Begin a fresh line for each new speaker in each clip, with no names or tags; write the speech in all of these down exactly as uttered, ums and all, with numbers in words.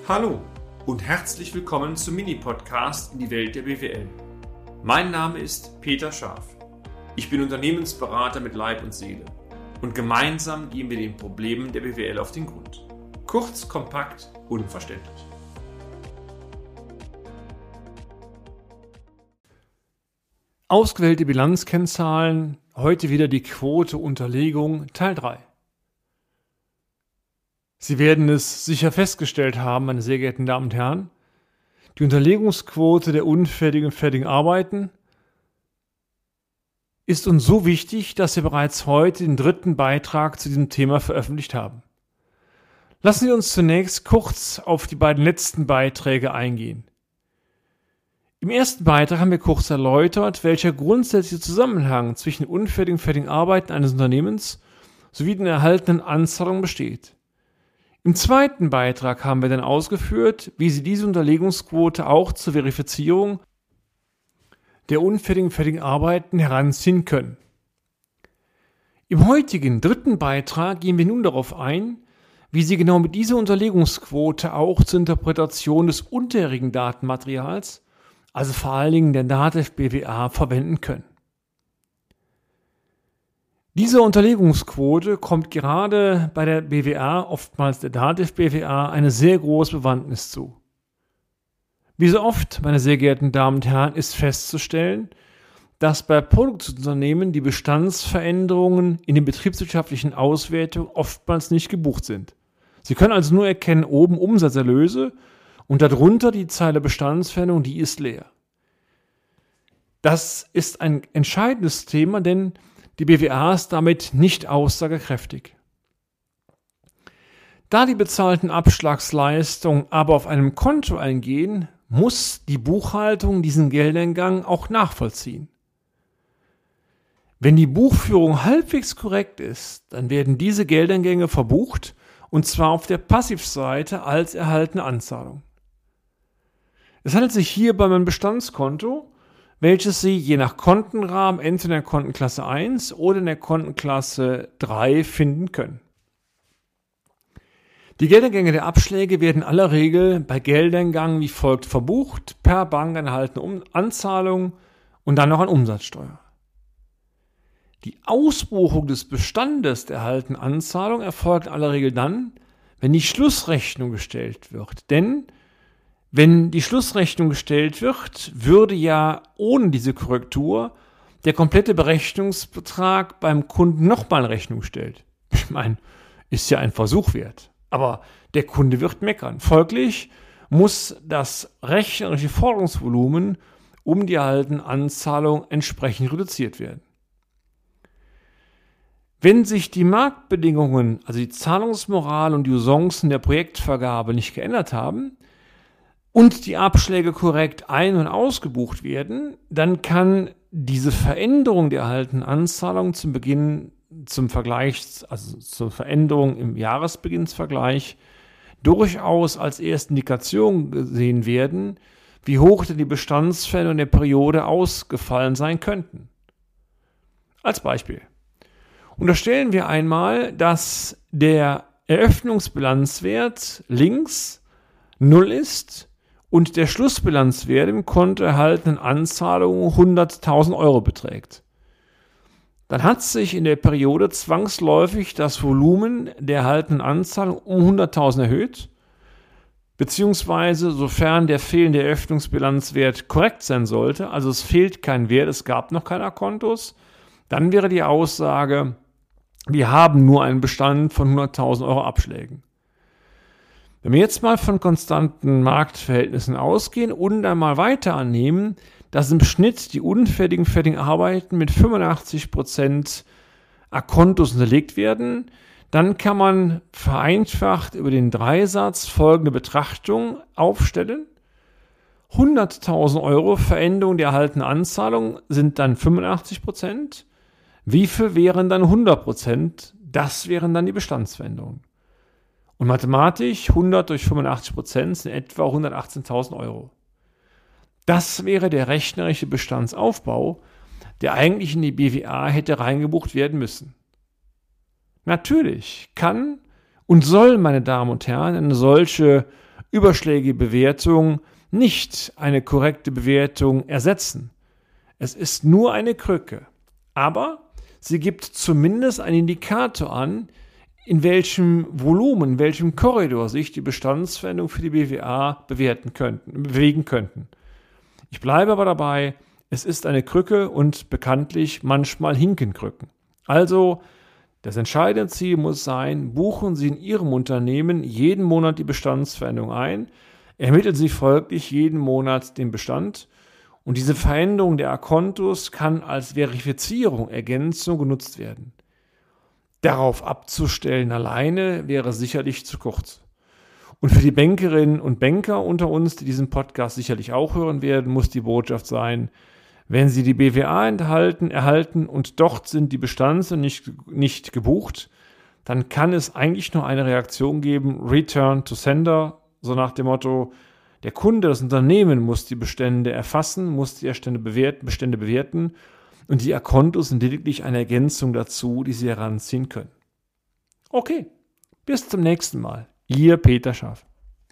Hallo und herzlich willkommen zum Mini-Podcast in die Welt der B W L. Mein Name ist Peter Scharf. Ich bin Unternehmensberater mit Leib und Seele und gemeinsam gehen wir den Problemen der B W L auf den Grund. Kurz, kompakt, unverständlich.
Ausgewählte Bilanzkennzahlen, heute wieder die Quote-Unterlegung, Teil drei. Sie werden es sicher festgestellt haben, meine sehr geehrten Damen und Herren, die Unterlegungsquote der unfertigen und fertigen Arbeiten ist uns so wichtig, dass wir bereits heute den dritten Beitrag zu diesem Thema veröffentlicht haben. Lassen Sie uns zunächst kurz auf die beiden letzten Beiträge eingehen. Im ersten Beitrag haben wir kurz erläutert, welcher grundsätzliche Zusammenhang zwischen den unfertigen und fertigen Arbeiten eines Unternehmens sowie den erhaltenen Anzahlungen besteht. Im zweiten Beitrag haben wir dann ausgeführt, wie Sie diese Unterlegungsquote auch zur Verifizierung der unfertigen und fertigen Arbeiten heranziehen können. Im heutigen dritten Beitrag gehen wir nun darauf ein, wie Sie genau mit dieser Unterlegungsquote auch zur Interpretation des unterjährigen Datenmaterials, also vor allen Dingen der DATEV B W A, verwenden können. Diese Unterlegungsquote kommt gerade bei der B W A, oftmals der DATEV B W A, eine sehr große Bewandtnis zu. Wie so oft, meine sehr geehrten Damen und Herren, ist festzustellen, dass bei Produktionsunternehmen die Bestandsveränderungen in den betriebswirtschaftlichen Auswertungen oftmals nicht gebucht sind. Sie können also nur erkennen, oben Umsatzerlöse und darunter die Zeile Bestandsveränderung, die ist leer. Das ist ein entscheidendes Thema, denn die B W A ist damit nicht aussagekräftig. Da die bezahlten Abschlagsleistungen aber auf einem Konto eingehen, muss die Buchhaltung diesen Geldeingang auch nachvollziehen. Wenn die Buchführung halbwegs korrekt ist, dann werden diese Geldeingänge verbucht, und zwar auf der Passivseite als erhaltene Anzahlung. Es handelt sich hierbei um ein Bestandskonto, welches Sie je nach Kontenrahmen entweder in der Kontenklasse eins oder in der Kontenklasse drei finden können. Die Geldeingänge der Abschläge werden in aller Regel bei Geldeingang wie folgt verbucht: per Bank erhaltene Anzahlung und dann noch an Umsatzsteuer. Die Ausbuchung des Bestandes der erhaltenen Anzahlung erfolgt in aller Regel dann, wenn die Schlussrechnung gestellt wird. Denn wenn die Schlussrechnung gestellt wird, würde ja ohne diese Korrektur der komplette Berechnungsbetrag beim Kunden nochmal in Rechnung gestellt. Ich meine, ist ja ein Versuch wert. Aber der Kunde wird meckern. Folglich muss das rechnerische Forderungsvolumen um die erhaltene Anzahlung entsprechend reduziert werden. Wenn sich die Marktbedingungen, also die Zahlungsmoral und die Usancen der Projektvergabe nicht geändert haben, und die Abschläge korrekt ein- und ausgebucht werden, dann kann diese Veränderung der erhaltenen Anzahlung zum Beginn, zum Vergleich, also zur Veränderung im Jahresbeginnsvergleich, durchaus als erste Indikation gesehen werden, wie hoch denn die Bestandsveränderungen der Periode ausgefallen sein könnten. Als Beispiel. Unterstellen wir einmal, dass der Eröffnungsbilanzwert links null ist und der Schlussbilanzwert im Konto erhaltenen Anzahlungen hunderttausend Euro beträgt. Dann hat sich in der Periode zwangsläufig das Volumen der erhaltenen Anzahlung um hunderttausend erhöht, beziehungsweise sofern der fehlende Eröffnungsbilanzwert korrekt sein sollte, also es fehlt kein Wert, es gab noch keine Kontos, dann wäre die Aussage, wir haben nur einen Bestand von hunderttausend Euro Abschlägen. Wenn wir jetzt mal von konstanten Marktverhältnissen ausgehen und einmal weiter annehmen, dass im Schnitt die unfertigen, fertigen Arbeiten mit fünfundachtzig Prozent Akontos unterlegt werden, dann kann man vereinfacht über den Dreisatz folgende Betrachtung aufstellen. hunderttausend Euro Veränderung der erhaltenen Anzahlung sind dann fünfundachtzig Prozent. Wie viel wären dann hundert Prozent? Das wären dann die Bestandsveränderungen. Und mathematisch hundert durch fünfundachtzig Prozent sind etwa hundertachtzehntausend Euro. Das wäre der rechnerische Bestandsaufbau, der eigentlich in die B W A hätte reingebucht werden müssen. Natürlich kann und soll, meine Damen und Herren, eine solche überschlägige Bewertung nicht eine korrekte Bewertung ersetzen. Es ist nur eine Krücke, aber sie gibt zumindest einen Indikator an, in welchem Volumen, in welchem Korridor sich die Bestandsveränderungen für die B W A bewerten könnten, bewegen könnten. Ich bleibe aber dabei, es ist eine Krücke und bekanntlich manchmal hinken Krücken. Also, das entscheidende Ziel muss sein, buchen Sie in Ihrem Unternehmen jeden Monat die Bestandsveränderung ein, ermitteln Sie folglich jeden Monat den Bestand und diese Veränderung der Akontos kann als Verifizierung, Ergänzung genutzt werden. Darauf abzustellen alleine wäre sicherlich zu kurz. Und für die Bankerinnen und Banker unter uns, die diesen Podcast sicherlich auch hören werden, muss die Botschaft sein, wenn Sie die B W A enthalten, erhalten und dort sind die Bestands- nicht, nicht gebucht, dann kann es eigentlich nur eine Reaktion geben, Return to Sender, so nach dem Motto, der Kunde, das Unternehmen muss die Bestände erfassen, muss die Bestände bewerten, Bestände bewerten und die Akontos sind lediglich eine Ergänzung dazu, die Sie heranziehen können. Okay, bis zum nächsten Mal. Ihr Peter Scharf.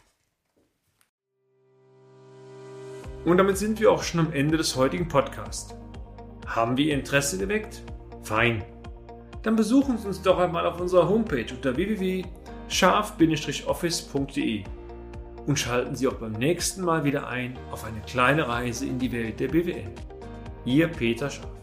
Und damit sind wir auch schon am Ende des heutigen Podcasts. Haben wir Ihr Interesse geweckt? Fein. Dann besuchen Sie uns doch einmal auf unserer Homepage unter w w w punkt scharf Bindestrich office punkt d e und schalten Sie auch beim nächsten Mal wieder ein auf eine kleine Reise in die Welt der B W L. Ihr Peter Scharf.